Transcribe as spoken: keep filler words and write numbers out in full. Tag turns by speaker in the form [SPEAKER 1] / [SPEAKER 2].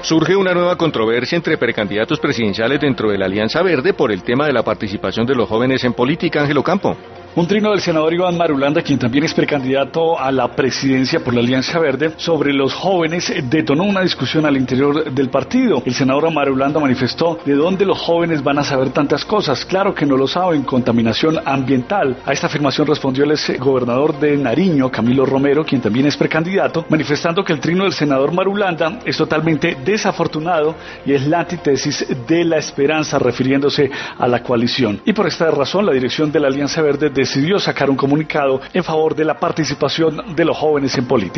[SPEAKER 1] Surge una nueva controversia entre precandidatos presidenciales dentro de la Alianza Verde por el tema de la participación de los jóvenes en política. Ángel Ocampo.
[SPEAKER 2] Un trino del senador Iván Marulanda, quien también es precandidato a la presidencia por la Alianza Verde, sobre los jóvenes detonó una discusión al interior del partido. El senador Marulanda manifestó de dónde los jóvenes van a saber tantas cosas. Claro que no lo saben, contaminación ambiental. A esta afirmación respondió el ex gobernador de Nariño, Camilo Romero, quien también es precandidato, manifestando que el trino del senador Marulanda es totalmente desafortunado y es la antítesis de la esperanza, refiriéndose a la coalición. Y por esta razón, la dirección de la Alianza Verde decidió sacar un comunicado en favor de la participación de los jóvenes en política.